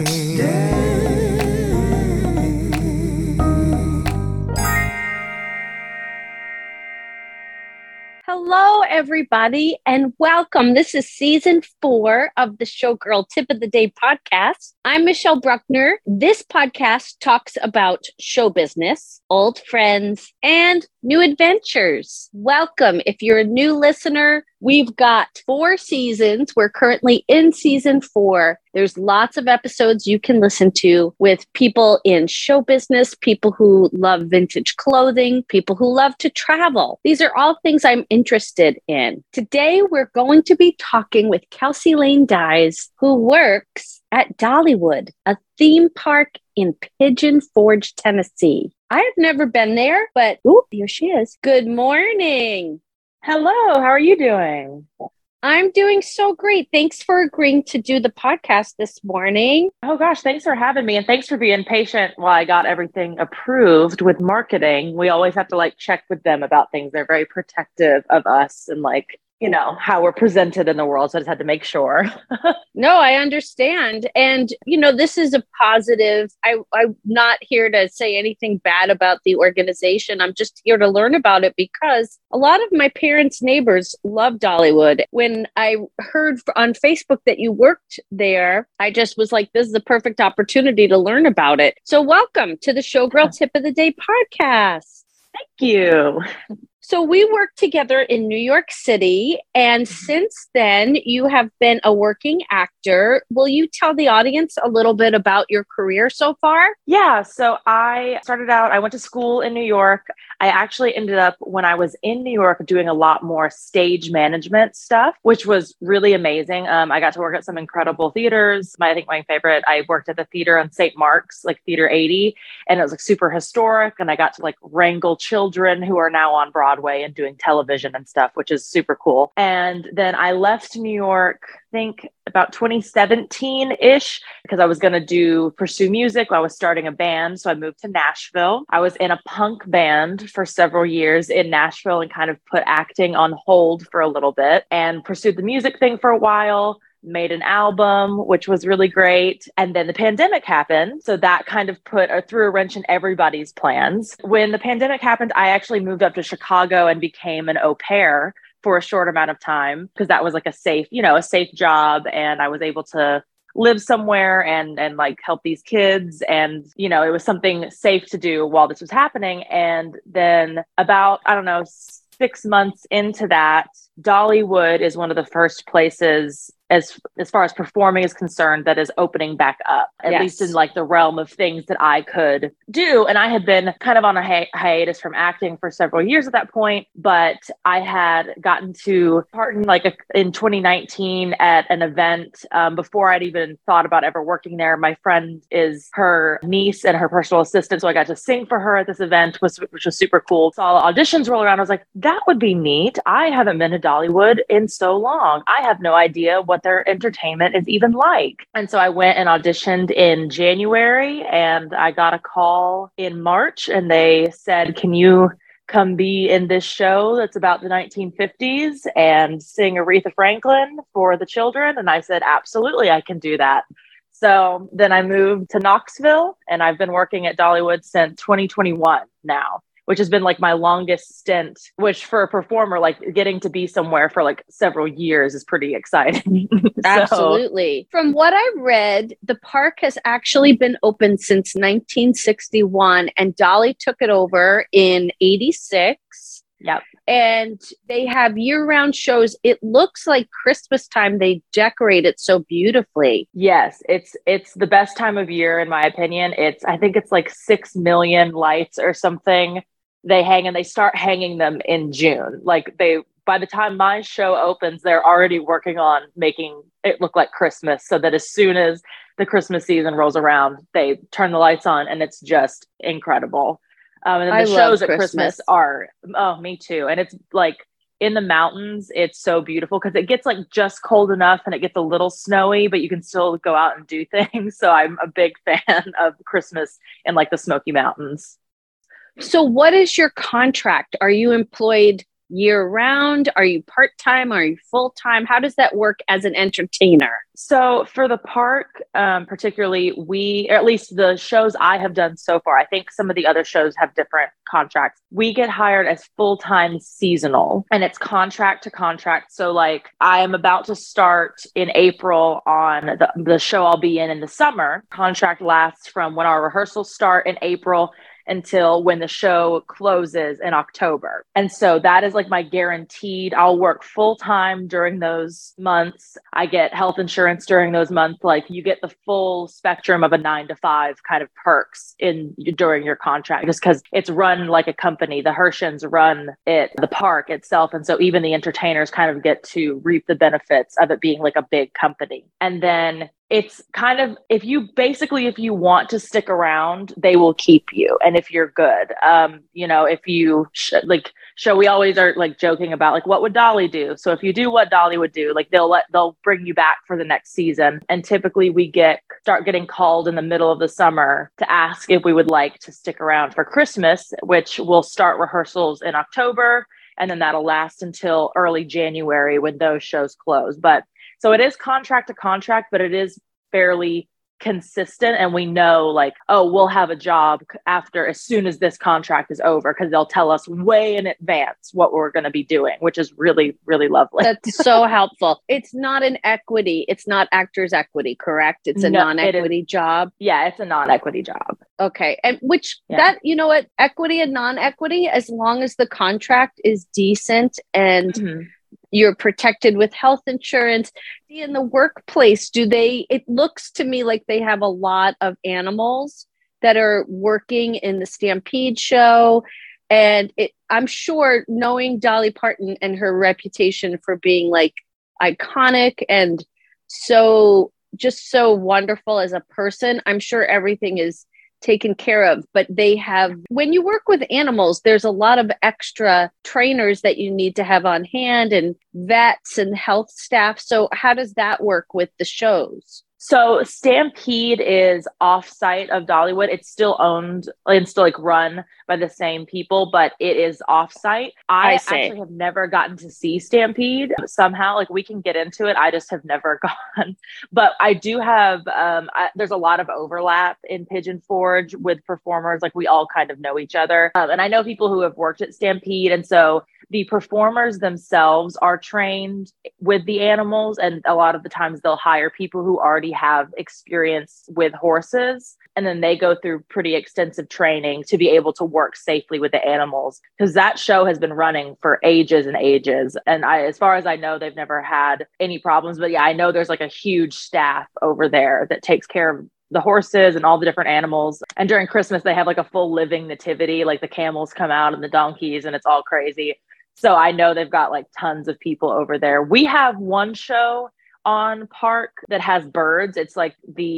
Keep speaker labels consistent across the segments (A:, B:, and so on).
A: Hello, everybody, and welcome. This is season 4 of the Showgirl Tip of the Day podcast. I'm Michelle Bruckner. This podcast talks about show business, old friends, and new adventures. Welcome. If you're a new listener, we've got 4 seasons. We're currently in season 4. There's lots of episodes you can listen to with people in show business, people who love vintage clothing, people who love to travel. These are all things I'm interested in. Today, we're going to be talking with Kelsey Lane Dyes, who works at Dollywood, a theme park in Pigeon Forge, Tennessee. I have never been there, but here she is. Good morning.
B: Hello, how are you doing?
A: I'm doing so great. Thanks for agreeing to do the podcast this morning.
B: Oh gosh, thanks for having me. And thanks for being patient while I got everything approved with marketing. We always have to check with them about things. They're very protective of us and how we're presented in the world. So I just had to make sure.
A: No, I understand. And, this is a positive. I'm not here to say anything bad about the organization. I'm just here to learn about it because a lot of my parents' neighbors love Dollywood. When I heard on Facebook that you worked there, I just was like, this is the perfect opportunity to learn about it. So welcome to the Showgirl Tip of the Day podcast.
B: Thank you.
A: So we worked together in New York City, and since then you have been a working actor. Will you tell the audience a little bit about your career so far?
B: Yeah, so I started out, I went to school in New York. I actually ended up, when I was in New York, doing a lot more stage management stuff, which was really amazing. I got to work at some incredible theaters. I think my favorite, I worked at the theater on St. Mark's, Theater 80, and it was super historic. And I got to wrangle children who are now on Broadway and doing television and stuff, which is super cool. And then I left New York, I think about 2017-ish, because I was going to pursue music. I was starting a band. So I moved to Nashville. I was in a punk band for several years in Nashville and kind of put acting on hold for a little bit and pursued the music thing for a while. Made an album, which was really great. And then the pandemic happened. So that kind of threw a wrench in everybody's plans. When the pandemic happened, I actually moved up to Chicago and became an au pair for a short amount of time because that was a safe job. And I was able to live somewhere and help these kids. And, it was something safe to do while this was happening. And then about, 6 months into that, Dollywood is one of the first places as far as performing is concerned that is opening back up, at least in the realm of things that I could do. And I had been kind of on a hiatus from acting for several years at that point, but I had gotten to part in 2019 at an event before I'd even thought about ever working there. My friend is her niece and her personal assistant. So I got to sing for her at this event, which was super cool. Saw auditions roll around. I was like, that would be neat. I haven't been to Dollywood in so long. I have no idea what their entertainment is even like. And so I went and auditioned in January and I got a call in March and they said, can you come be in this show that's about the 1950s and sing Aretha Franklin for the children? And I said, absolutely, I can do that. So then I moved to Knoxville and I've been working at Dollywood since 2021 now, which has been my longest stint, which for a performer, getting to be somewhere for several years is pretty exciting.
A: Absolutely. From what I read, the park has actually been open since 1961 and Dolly took it over in 86.
B: Yep.
A: And they have year-round shows. It looks like Christmas time. They decorate it so beautifully.
B: Yes, it's the best time of year, in my opinion. I think it's 6 million lights or something. They start hanging them in June. By the time my show opens, they're already working on making it look like Christmas so that as soon as the Christmas season rolls around, they turn the lights on and it's just incredible. And then the shows at Christmas are, me too. And it's in the mountains, it's so beautiful because it gets just cold enough and it gets a little snowy, but you can still go out and do things. So I'm a big fan of Christmas in the Smoky Mountains.
A: So what is your contract? Are you employed year round? Are you part-time? Are you full-time? How does that work as an entertainer?
B: So for the park, particularly or at least the shows I have done so far, I think some of the other shows have different contracts. We get hired as full-time seasonal, and it's contract to contract. So like I am about to start in April on the show I'll be in the summer. Contract lasts from when our rehearsals start in April until when the show closes in October. And so that is like my guaranteed, I'll work full time during those months. I get health insurance during those months. Like you get the full spectrum of a 9 to 5 kind of perks during your contract, just because it's run like a company. The Herschens run the park itself. And so even the entertainers kind of get to reap the benefits of it being like a big company. And then it's kind of, if you want to stick around, they will keep you. And if you're good, if you we always are like joking about like, what would Dolly do? So if you do what Dolly would do, like they'll bring you back for the next season. And typically we start getting called in the middle of the summer to ask if we would like to stick around for Christmas, which will start rehearsals in October. And then that'll last until early January when those shows close. So it is contract to contract, but it is fairly consistent. And we know like, oh, we'll have a job as soon as this contract is over, because they'll tell us way in advance what we're going to be doing, which is really, really lovely.
A: That's so helpful. It's not an equity. It's not actors equity, correct? It's a non-equity job.
B: Yeah, it's a non-equity job.
A: Okay. And equity and non-equity, as long as the contract is decent and you're protected with health insurance. In the workplace, it looks to me like they have a lot of animals that are working in the Stampede show. And I'm sure, knowing Dolly Parton and her reputation for being like iconic and so wonderful as a person, I'm sure everything is taken care of. But when you work with animals, there's a lot of extra trainers that you need to have on hand, and vets and health staff. So how does that work with the shows?
B: So Stampede is off-site of Dollywood. It's still owned and still like run by the same people, but it is off-site. I actually have never gotten to see Stampede somehow. Like we can get into it. I just have never gone. But I do have, there's a lot of overlap in Pigeon Forge with performers. Like we all kind of know each other. And I know people who have worked at Stampede. And so the performers themselves are trained with the animals. And a lot of the times they'll hire people who already have experience with horses. And then they go through pretty extensive training to be able to work safely with the animals, because that show has been running for ages and ages. And as far as I know, they've never had any problems. But yeah, I know there's like a huge staff over there that takes care of the horses and all the different animals. And during Christmas, they have like a full living nativity, like the camels come out and the donkeys, and it's all crazy. So I know they've got like tons of people over there. We have one show on park that has birds. It's like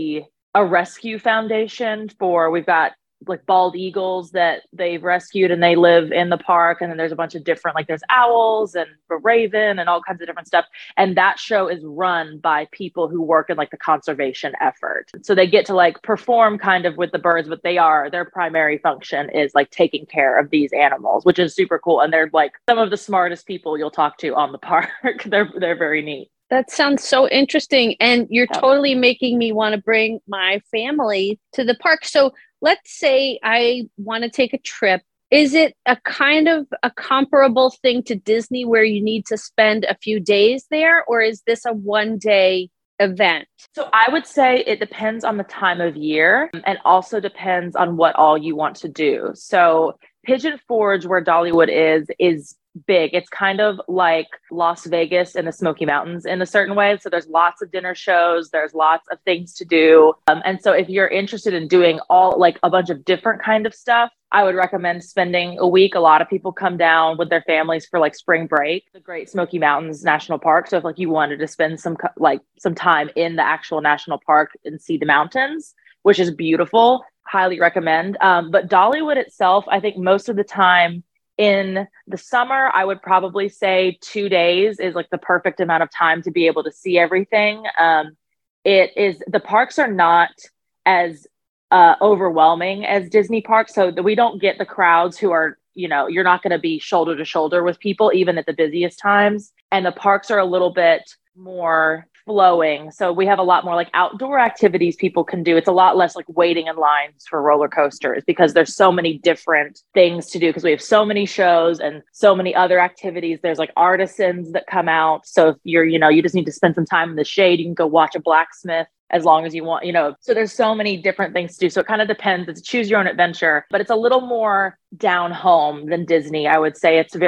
B: a rescue foundation we've got like bald eagles that they've rescued and they live in the park. And then there's a bunch of different, like there's owls and a raven and all kinds of different stuff. And that show is run by people who work in like the conservation effort. So they get to like perform kind of with the birds, but their primary function is like taking care of these animals, which is super cool. And they're like some of the smartest people you'll talk to on the park. They're very neat.
A: That sounds so interesting. And you're totally making me want to bring my family to the park. So let's say I want to take a trip. Is it a kind of a comparable thing to Disney where you need to spend a few days there? Or is this a one-day event?
B: So I would say it depends on the time of year, and also depends on what all you want to do. So Pigeon Forge, where Dollywood is big. It's kind of like Las Vegas and the Smoky Mountains in a certain way. So there's lots of dinner shows. There's lots of things to do. And so if you're interested in doing all like a bunch of different kind of stuff, I would recommend spending a week. A lot of people come down with their families for like spring break, the Great Smoky Mountains National Park. So if like you wanted to spend some time in the actual national park and see the mountains, which is beautiful, highly recommend. But Dollywood itself, I think most of the time, in the summer, I would probably say 2 days is like the perfect amount of time to be able to see everything. The parks are not as overwhelming as Disney parks, so that we don't get the crowds who are you're not going to be shoulder to shoulder with people, even at the busiest times. And the parks are a little bit more flowing. So we have a lot more like outdoor activities people can do. It's a lot less like waiting in lines for roller coasters because there's so many different things to do because we have so many shows and so many other activities. There's like artisans that come out. So if you just need to spend some time in the shade, you can go watch a blacksmith as long as you want, so there's so many different things to do. So it kind of depends. It's choose your own adventure, but it's a little more down home than Disney. I would say there's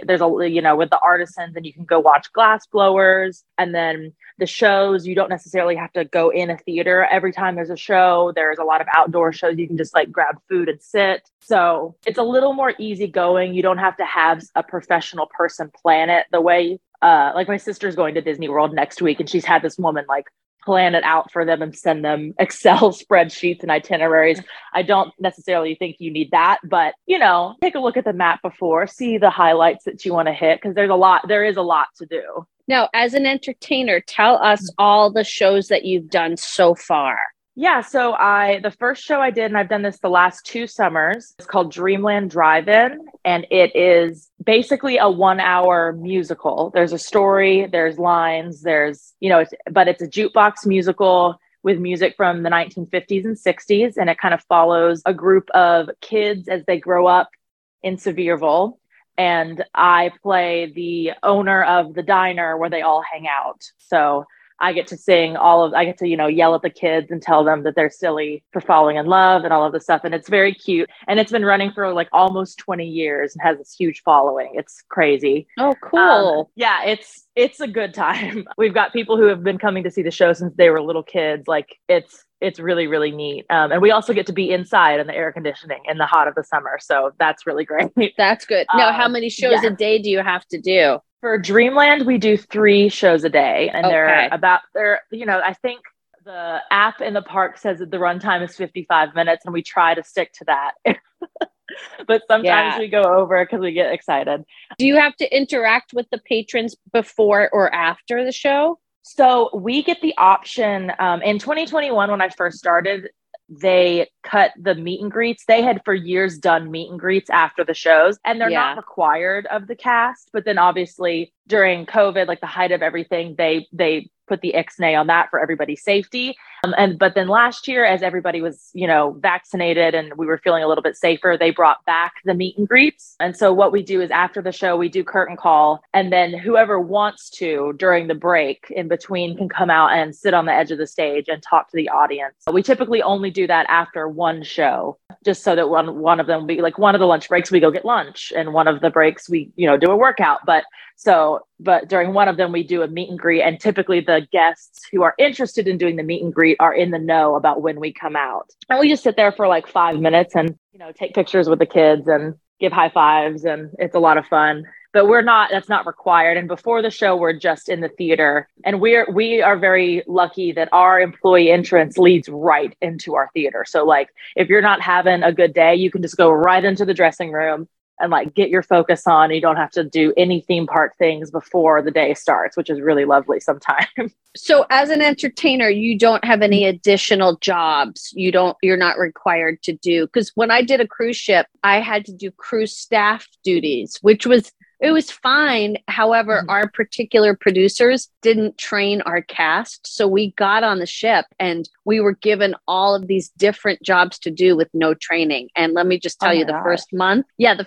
B: with the artisans and you can go watch glass blowers, and then the shows, you don't necessarily have to go in a theater. Every time there's a show, there's a lot of outdoor shows. You can just like grab food and sit. So it's a little more easygoing. You don't have to have a professional person plan it the way, like my sister's going to Disney World next week, and she's had this woman like plan it out for them and send them Excel spreadsheets and itineraries. I don't necessarily think you need that, but take a look at the map before, see the highlights that you want to hit, because there is a lot to do.
A: Now, as an entertainer, tell us all the shows that you've done so far.
B: Yeah, so the first show I did, and I've done this the last 2 summers, it's called Dreamland Drive-In, and it is basically a 1-hour musical. There's a story, there's lines, but it's a jukebox musical with music from the 1950s and 60s, and it kind of follows a group of kids as they grow up in Sevierville. And I play the owner of the diner where they all hang out. So I get to yell at the kids and tell them that they're silly for falling in love and all of this stuff. And it's very cute. And it's been running for like almost 20 years and has this huge following. It's crazy.
A: Oh, cool.
B: Yeah, it's a good time. We've got people who have been coming to see the show since they were little kids. Like it's really, really neat. And we also get to be inside in the air conditioning in the hot of the summer. So that's really great.
A: That's good. Now, how many shows a day do you have to do?
B: For Dreamland, we do 3 shows a day, and I think the app in the park says that the runtime is 55 minutes, and we try to stick to that. But sometimes we go over because we get excited.
A: Do you have to interact with the patrons before or after the show?
B: So we get the option in 2021 when I first started. They cut the meet and greets. They had for years done meet and greets after the shows, and they're not required of the cast. But then obviously during COVID, like the height of everything, they put the ixnay on that for everybody's safety. But then last year, as everybody was, vaccinated and we were feeling a little bit safer, they brought back the meet and greets. And so what we do is after the show, we do curtain call, and then whoever wants to during the break in between can come out and sit on the edge of the stage and talk to the audience. We typically only do that after one show, just so that one of them, one of the lunch breaks, we go get lunch, and one of the breaks we, do a workout. But during one of them, we do a meet and greet, and typically the guests who are interested in doing the meet and greet are in the know about when we come out. And we just sit there for like 5 minutes and, take pictures with the kids and give high fives, and it's a lot of fun. But that's not required. And before the show, we're just in the theater. And we are very lucky that our employee entrance leads right into our theater. So like, if you're not having a good day, you can just go right into the dressing room and like get your focus on. You don't have to do any theme park things before the day starts, which is really lovely sometimes.
A: So as an entertainer, you don't have any additional jobs. You're not required to do, because when I did a cruise ship, I had to do cruise staff duties, it was fine. However, our particular producers didn't train our cast. So we got on the ship and we were given all of these different jobs to do with no training. And let me just tell you, the first month,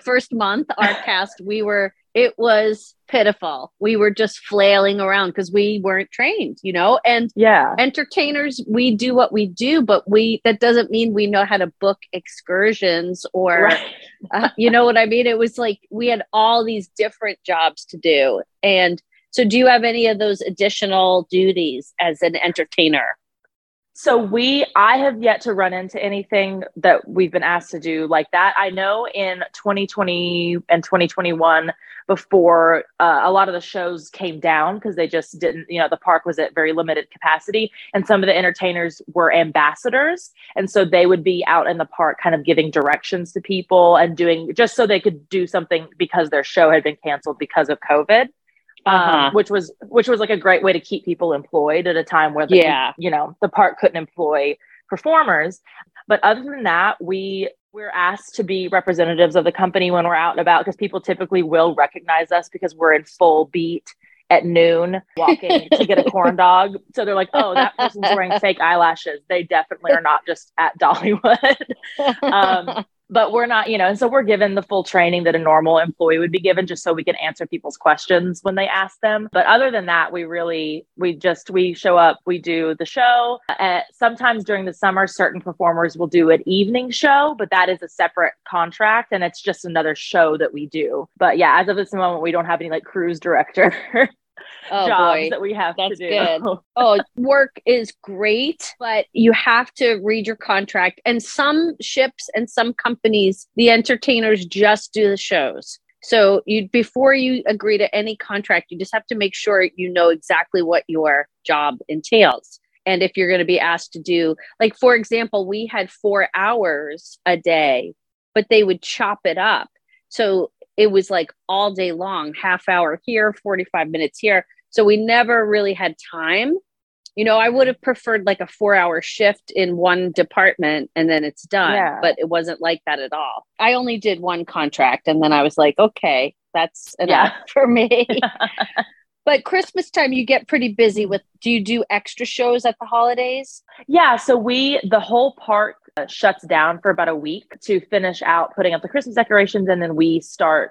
A: our cast, it was pitiful. We were just flailing around because we weren't trained, and entertainers, we do what we do, but that doesn't mean we know how to book excursions or, you know what I mean? It was like, we had all these different jobs to do. And so do you have any of those additional duties as an entertainer?
B: So I have yet to run into anything that we've been asked to do like that. I know in 2020 and 2021, before a lot of the shows came down because they just didn't, the park was at very limited capacity, and some of the entertainers were ambassadors. And so they would be out in the park kind of giving directions to people and doing just so they could do something because their show had been canceled because of COVID. Which was like a great way to keep people employed at a time where the park couldn't employ performers. But other than that, we We're asked to be representatives of the company when we're out and about because people typically will recognize us because we're in full beat at noon walking to get a corn dog. So they're like, oh, that person's wearing fake eyelashes. They definitely are not just at Dollywood. But we're not, and so we're given the full training that a normal employee would be given just so we can answer people's questions when they ask them. But other than that, we show up, we do the show. Sometimes during the summer, certain performers will do an evening show, but that is a separate contract and it's just another show that we do. But yeah, as of this moment, we don't have any like cruise director jobs that we have to do.
A: Good. Oh, work is great, but you have to read your contract. And some ships and some companies, the entertainers just do the shows. So before you agree to any contract, you just have to make sure you know exactly what your job entails. And if you're going to be asked to do, like, for example, we had 4 hours a day, but they would chop it up. So it was like all day long, half hour here, 45 minutes here. So we never really had time. I would have preferred like a 4-hour shift in one department and then it's done, but it wasn't like that at all. I only did one contract and then I was like, okay, that's enough for me. But Christmas time, you get pretty busy do you do extra shows at the holidays?
B: Yeah. So the whole park shuts down for about a week to finish out putting up the Christmas decorations. And then we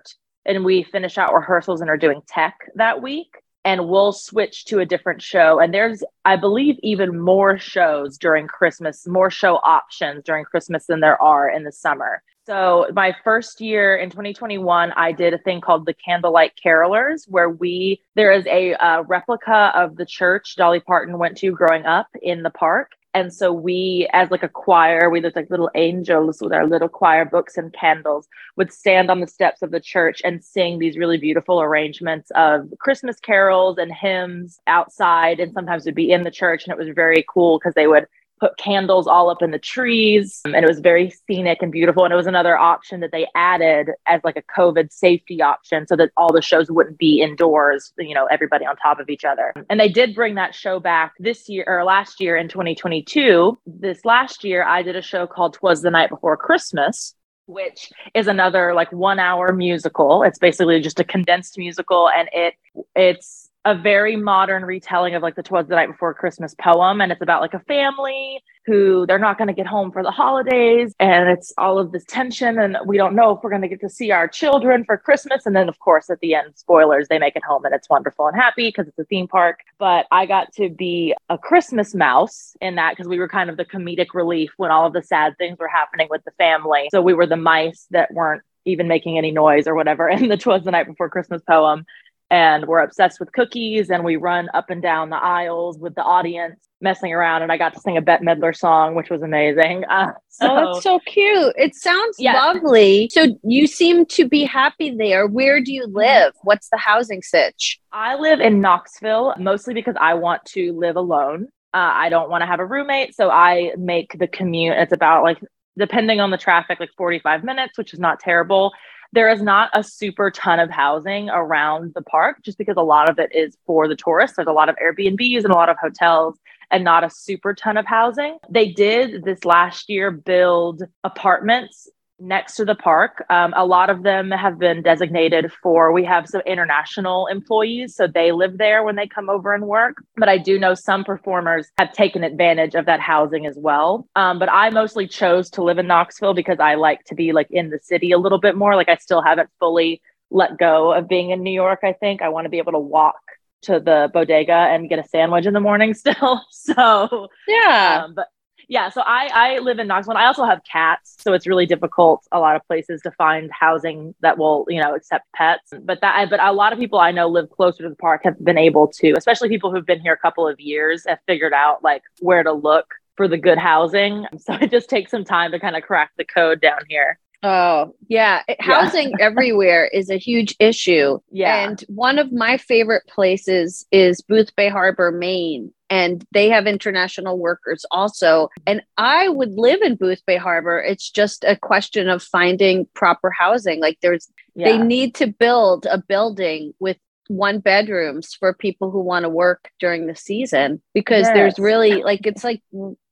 B: finish out rehearsals and are doing tech that week. And we'll switch to a different show. And there's, I believe, even more shows during Christmas, more show options during Christmas than there are in the summer. So my first year in 2021, I did a thing called the Candlelight Carolers, where there is a replica of the church Dolly Parton went to growing up in the park. And so we, as like a choir, we looked like little angels with our little choir books and candles, would stand on the steps of the church and sing these really beautiful arrangements of Christmas carols and hymns outside. And sometimes it'd be in the church. And it was very cool because they would put candles all up in the trees. And it was very scenic and beautiful. And it was another option that they added as like a COVID safety option so that all the shows wouldn't be indoors, everybody on top of each other. And they did bring that show back this year or last year in 2022. This last year, I did a show called 'Twas the Night Before Christmas, which is another like 1-hour musical. It's basically just a condensed musical. And it's a very modern retelling of like the 'Twas the Night Before Christmas poem. And it's about like a family who they're not going to get home for the holidays. And it's all of this tension. And we don't know if we're going to get to see our children for Christmas. And then of course, at the end, spoilers, they make it home and it's wonderful and happy because it's a theme park. But I got to be a Christmas mouse in that because we were kind of the comedic relief when all of the sad things were happening with the family. So we were the mice that weren't even making any noise or whatever in the 'Twas the Night Before Christmas poem. And we're obsessed with cookies and we run up and down the aisles with the audience messing around. And I got to sing a Bette Midler song, which was amazing.
A: Oh, that's so cute. It sounds lovely. So you seem to be happy there. Where do you live? What's the housing sitch?
B: I live in Knoxville, mostly because I want to live alone. I don't want to have a roommate. So I make the commute. It's about like, depending on the traffic, like 45 minutes, which is not terrible. There is not a super ton of housing around the park just because a lot of it is for the tourists. There's a lot of Airbnbs and a lot of hotels and not a super ton of housing. They did this last year build apartments next to the park. A lot of them have been designated we have some international employees, so they live there when they come over and work. But I do know some performers have taken advantage of that housing as well. But I mostly chose to live in Knoxville because I like to be like in the city a little bit more. Like I still haven't fully let go of being in New York. I think I want to be able to walk to the bodega and get a sandwich in the morning still. So
A: yeah,
B: but yeah, so I live in Knoxville. I also have cats, so it's really difficult a lot of places to find housing that will, accept pets. But a lot of people I know live closer to the park have been able to, especially people who've been here a couple of years, have figured out like where to look for the good housing. So it just takes some time to kind of crack the code down here.
A: Oh, yeah. Housing everywhere is a huge issue.
B: Yeah.
A: And one of my favorite places is Boothbay Harbor, Maine. And they have international workers also. And I would live in Boothbay Harbor. It's just a question of finding proper housing. Like they need to build a building with 1 bedrooms for people who want to work during the season because there's really it's like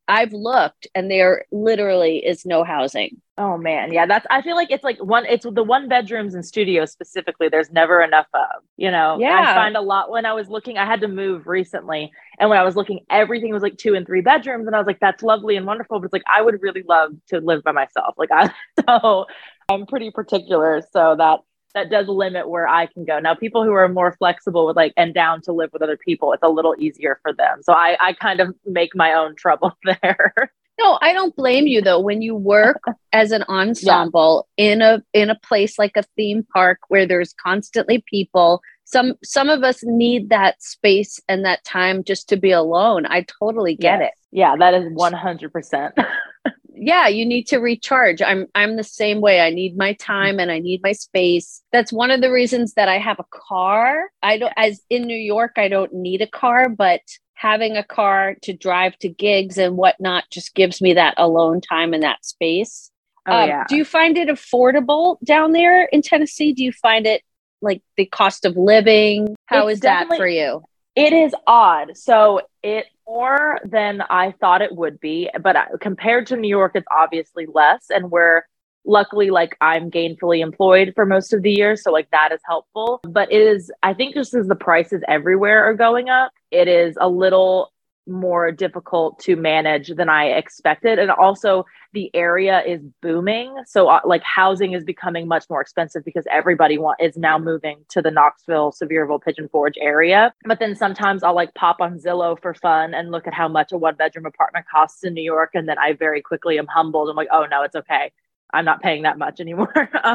A: I've looked and there literally is no housing.
B: Oh man. Yeah. I feel like it's the one bedrooms and studios specifically, there's never enough of, I
A: Yeah.
B: find a lot when I was looking, I had to move recently. And when I was looking, everything was like 2 and 3 bedrooms. And I was like, that's lovely and wonderful. But it's like, I would really love to live by myself. So I'm pretty particular. So that does limit where I can go. Now, people who are more flexible with and down to live with other people, it's a little easier for them. So I kind of make my own trouble there.
A: No, I don't blame you though. When you work as an ensemble in a place like a theme park where there's constantly people, some of us need that space and that time just to be alone. I totally get it.
B: Yeah, that is 100%.
A: Yeah, you need to recharge. I'm the same way. I need my time and I need my space. That's one of the reasons that I have a car. I don't, as in New York, I don't need a car, but having a car to drive to gigs and whatnot just gives me that alone time and that space.
B: Yeah.
A: Do you find it affordable down there in Tennessee? Do you find it like the cost of living? How is that for you?
B: It is odd. So it's more than I thought it would be, but compared to New York, it's obviously less. And we're luckily I'm gainfully employed for most of the year. So that is helpful. But it is, I think just as the prices everywhere are going up, it is a little more difficult to manage than I expected. And also the area is booming. So housing is becoming much more expensive because everybody is now moving to the Knoxville, Sevierville, Pigeon Forge area. But then sometimes I'll pop on Zillow for fun and look at how much a 1-bedroom apartment costs in New York. And then I very quickly am humbled. I'm like, oh no, it's okay. I'm not paying that much anymore.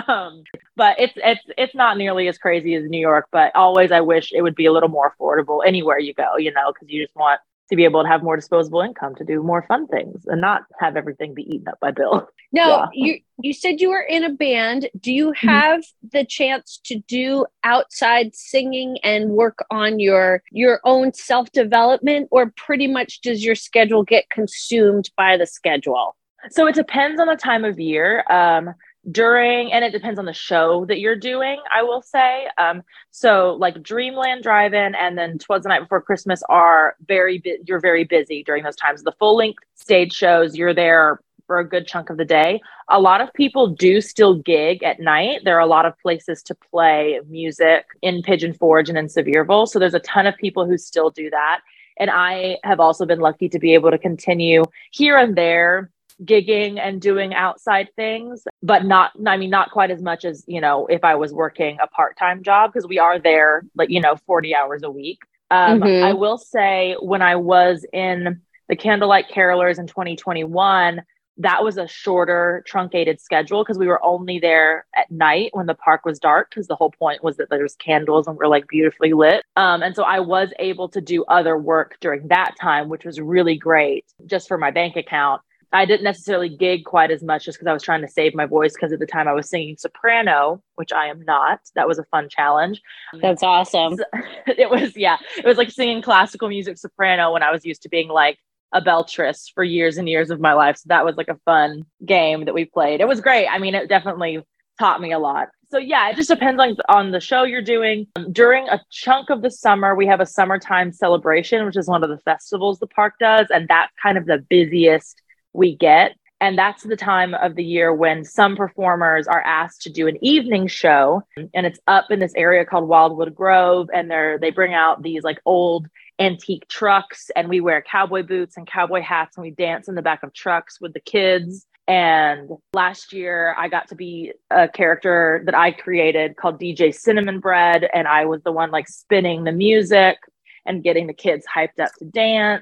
B: But it's not nearly as crazy as New York, but always I wish it would be a little more affordable anywhere you go, because you just want to be able to have more disposable income to do more fun things and not have everything be eaten up by bills.
A: Now, you said you were in a band. Do you have the chance to do outside singing and work on your own self-development, or pretty much does your schedule get consumed by the schedule?
B: So it depends on the time of year. And it depends on the show that you're doing, I will say. So Dreamland Drive-In and then 'Twas the Night Before Christmas are you're very busy during those times. The full length stage shows, you're there for a good chunk of the day. A lot of people do still gig at night. There are a lot of places to play music in Pigeon Forge and in Sevierville. So there's a ton of people who still do that. And I have also been lucky to be able to continue here and there gigging and doing outside things, but not quite as much as, if I was working a part-time job, because we are there 40 hours a week. I will say when I was in the Candlelight Carolers in 2021, that was a shorter truncated schedule because we were only there at night when the park was dark, because the whole point was that there's candles and we're beautifully lit. And so I was able to do other work during that time, which was really great just for my bank account. I didn't necessarily gig quite as much just because I was trying to save my voice, because at the time I was singing soprano, which I am not. That was a fun challenge.
A: That's awesome.
B: It was like singing classical music soprano when I was used to being a beltress for years and years of my life. So that was a fun game that we played. It was great. I mean, it definitely taught me a lot. So yeah, it just depends on the show you're doing. During a chunk of the summer, we have a summertime celebration, which is one of the festivals the park does. And that's kind of the busiest we get. And that's the time of the year when some performers are asked to do an evening show. And it's up in this area called Wildwood Grove. And they bring out these old antique trucks, and we wear cowboy boots and cowboy hats, and we dance in the back of trucks with the kids. And last year I got to be a character that I created called DJ Cinnamon Bread. And I was the one spinning the music and getting the kids hyped up to dance.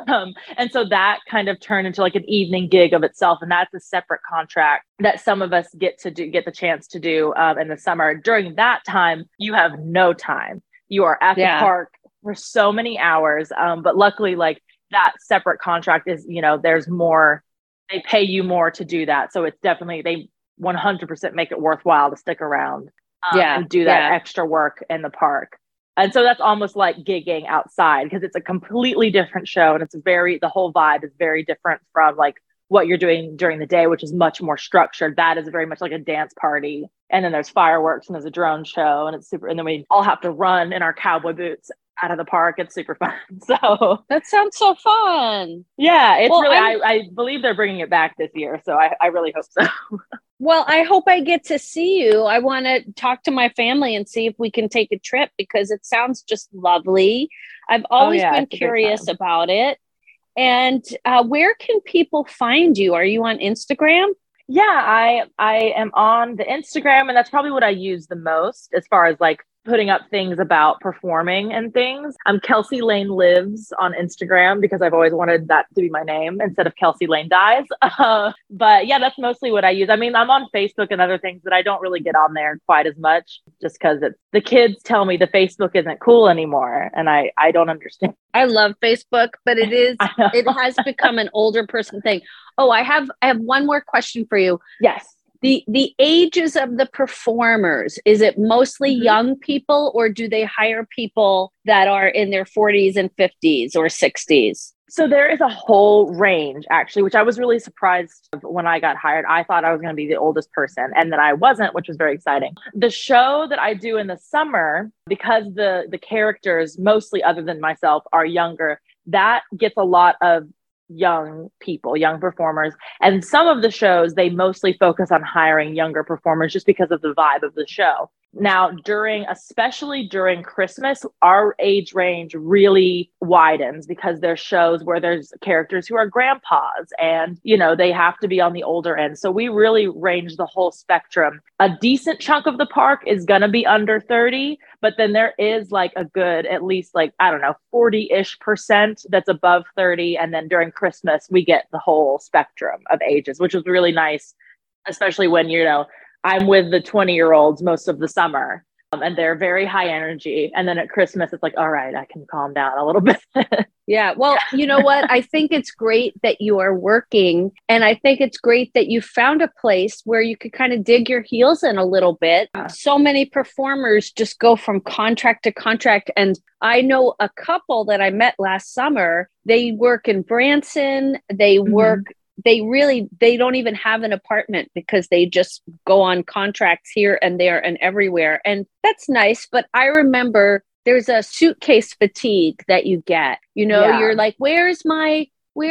B: And so that kind of turned into an evening gig of itself. And that's a separate contract that some of us get the chance to do in the summer. During that time, you have no time. You are at the park for so many hours. But luckily, that separate contract is, there's more, they pay you more to do that. So it's definitely, they 100% make it worthwhile to stick around and do that extra work in the park. And so that's almost like gigging outside, because it's a completely different show. And the whole vibe is very different from what you're doing during the day, which is much more structured. That is very much like a dance party. And then there's fireworks and there's a drone show, and it's super. And then we all have to run in our cowboy boots out of the park. It's super fun. So
A: That sounds so fun.
B: yeah, it's
A: Well,
B: really, I believe they're bringing it back this year. So I really hope so.
A: Well, I hope I get to see you. I want to talk to my family and see if we can take a trip because it sounds just lovely. I've always been curious about it. And where can people find you? Are you on Instagram?
B: Yeah, I am on the Instagram, and that's probably what I use the most as far as like putting up things about performing and things. I'm Kelsey Lane Lives on Instagram because I've always wanted that to be my name instead of Kelsey Lane Dies. But yeah, that's mostly what I use. I mean, I'm on Facebook and other things, but I don't really get on there quite as much just because the kids tell me the Facebook isn't cool anymore. And I don't understand.
A: I love Facebook, but it has become an older person thing. Oh, I have one more question for you.
B: Yes.
A: The ages of the performers, is it mostly young people or do they hire people that are in their 40s and 50s or 60s?
B: So there is a whole range, actually, which I was really surprised when I got hired. I thought I was going to be the oldest person and then I wasn't, which was very exciting. The show that I do in the summer, because the characters, mostly other than myself, are younger, that gets a lot of young people, young performers. And some of the shows, they mostly focus on hiring younger performers just because of the vibe of the show. Now, especially during Christmas, our age range really widens because there's shows where there's characters who are grandpas and, they have to be on the older end. So we really range the whole spectrum. A decent chunk of the park is going to be under 30, but then there is like a good, at least 40-ish% that's above 30. And then during Christmas, we get the whole spectrum of ages, which was really nice, especially when, I'm with the 20-year-olds most of the summer and they're very high energy. And then at Christmas, it's like, all right, I can calm down a little bit.
A: Yeah. Well, you know what? I think it's great that you are working. And I think it's great that you found a place where you could kind of dig your heels in a little bit. So many performers just go from contract to contract. And I know a couple that I met last summer. They work in Branson. They work they don't even have an apartment because they just go on contracts here and there and everywhere. And that's nice. But I remember there's a suitcase fatigue that you get, You're like, where's my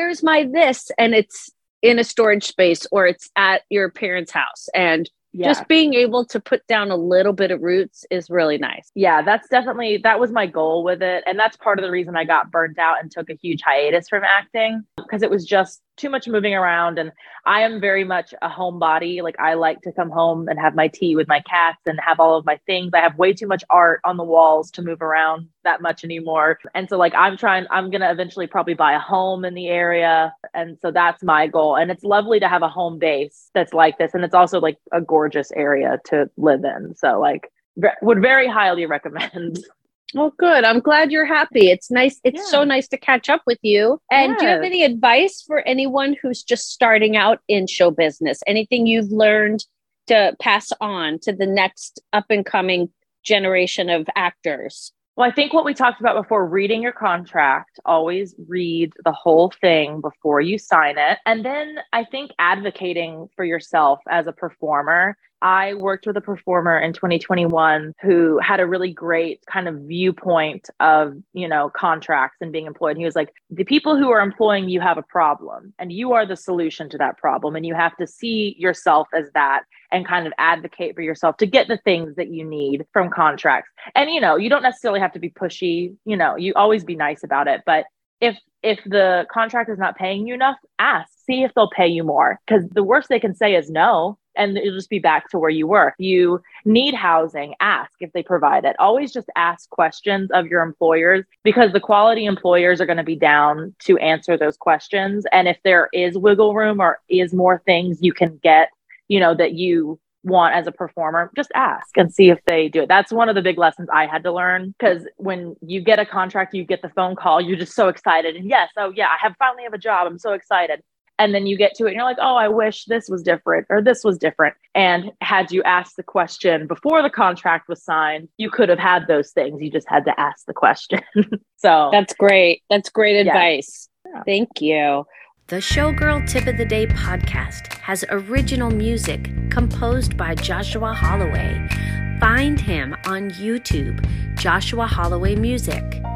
A: this? And it's in a storage space or it's at your parents' house. And just being able to put down a little bit of roots is really nice.
B: Yeah, that was my goal with it. And that's part of the reason I got burnt out and took a huge hiatus from acting because it was just too much moving around. And I am very much a homebody. Like I like to come home and have my tea with my cats and have all of my things. I have way too much art on the walls to move around that much anymore. And so I'm going to eventually probably buy a home in the area. And so that's my goal. And it's lovely to have a home base that's like this. And it's also like a gorgeous area to live in. So would very highly recommend.
A: Oh, good. I'm glad you're happy. It's nice. It's so nice to catch up with you. And do you have any advice for anyone who's just starting out in show business? Anything you've learned to pass on to the next up and coming generation of actors?
B: Well, I think what we talked about before, reading your contract, always read the whole thing before you sign it. And then I think advocating for yourself as a performer. I worked with a performer in 2021 who had a really great kind of viewpoint of, contracts and being employed. He was like, the people who are employing you have a problem and you are the solution to that problem. And you have to see yourself as that and kind of advocate for yourself to get the things that you need from contracts. And, you don't necessarily have to be pushy, you always be nice about it. But if the contract is not paying you enough, ask, see if they'll pay you more. Because the worst they can say is no. And it'll just be back to where you were. If you need housing, ask if they provide it. Always just ask questions of your employers because the quality employers are going to be down to answer those questions. And if there is wiggle room or is more things you can get, that you want as a performer, just ask and see if they do it. That's one of the big lessons I had to learn because when you get a contract, you get the phone call, you're just so excited. And yes, oh yeah, I finally have a job. I'm so excited. And then you get to it and you're like, oh, I wish this was different or this was different. And had you asked the question before the contract was signed, you could have had those things. You just had to ask the question. So
A: that's great. That's great advice.
B: Yeah.
A: Thank you.
C: The Showgirl Tip of the Day podcast has original music composed by Joshua Holloway. Find him on YouTube, Joshua Holloway Music.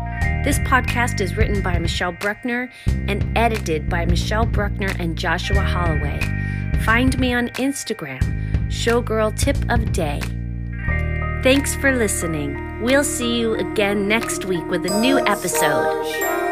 C: This podcast is written by Michelle Bruckner and edited by Michelle Bruckner and Joshua Holloway. Find me on Instagram, Showgirl Tip of Day. Thanks for listening. We'll see you again next week with a new episode.